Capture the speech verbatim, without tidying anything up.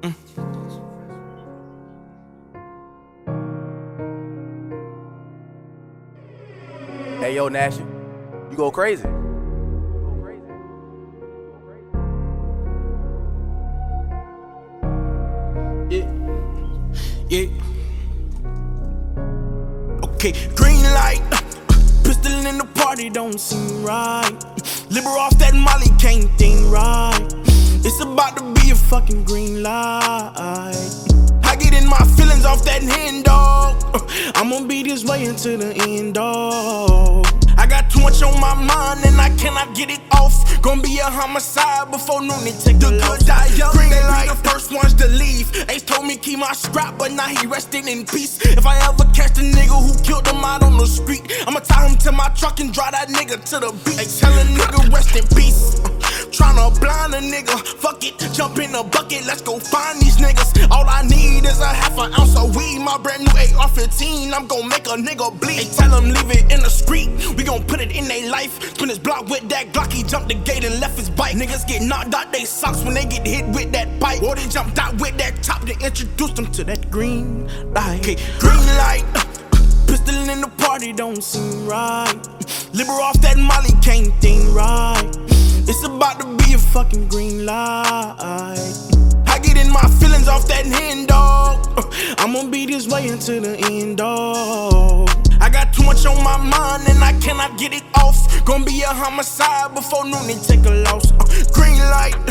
Mm. Hey yo, Nash, you go crazy. Yeah, yeah. Okay, green light. Uh, pistol in the party don't seem right. Liber off that Molly can't think right. It's about to be a fucking green light. I get in my feelings off that hand, dog. Uh, I'm gonna be this way until the end, dog. I got too much on my mind and I cannot get it off. Gonna be a homicide before noon and take the good die young. Green light, the first ones to leave. Ace told me keep my scrap, but now he resting in peace. If I ever catch the nigga who killed him out on the street, I'ma tie him to my truck and drive that nigga to the beach. Hey, tell a nigga rest in peace. Uh, Tryna blind a nigga, fuck it, jump in the bucket, let's go find these niggas. All I need is a half an ounce of weed, my brand new A R fifteen, I'm gon' make a nigga bleed. Hey, tell him leave it in the street, we gon' put it in they life. Spin his block with that Glock, he jumped the gate and left his bike. Niggas get knocked out they socks when they get hit with that bike. Or they jumped out with that top to introduce them to that green light. Okay, green light, uh, uh, pistol in the party don't seem right. Liber off that Molly can't think right. It's about to be a fucking green light. I get in my feelings off that hand, dog. Uh, I'm gonna be this way until the end, dog. I got too much on my mind and I cannot get it off. Gonna be a homicide before noon and take a loss. Uh, green light.